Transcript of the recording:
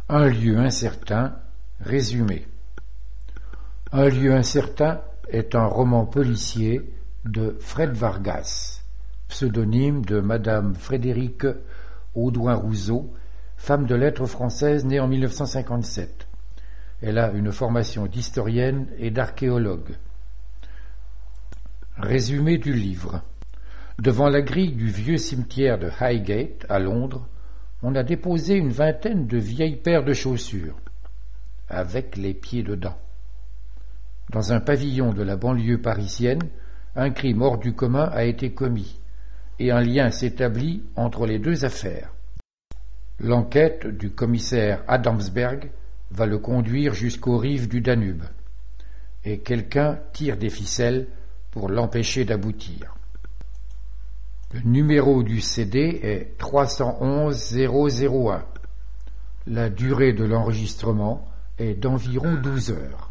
Un lieu incertain, résumé. Un lieu incertain est un roman policier de Fred Vargas, pseudonyme de Madame Frédérique Audouin-Rousseau, femme de lettres française née en 1957. Elle a une formation d'historienne et d'archéologue. Résumé du livre. Devant la grille du vieux cimetière de Highgate, à Londres, on a déposé une vingtaine de vieilles paires de chaussures, avec les pieds dedans. Dans un pavillon de la banlieue parisienne, un crime hors du commun a été commis, et un lien s'établit entre les deux affaires. L'enquête du commissaire Adamsberg va le conduire jusqu'aux rives du Danube, et quelqu'un tire des ficelles pour l'empêcher d'aboutir. Le numéro du CD est 311 001. La durée de l'enregistrement est d'environ 12 heures.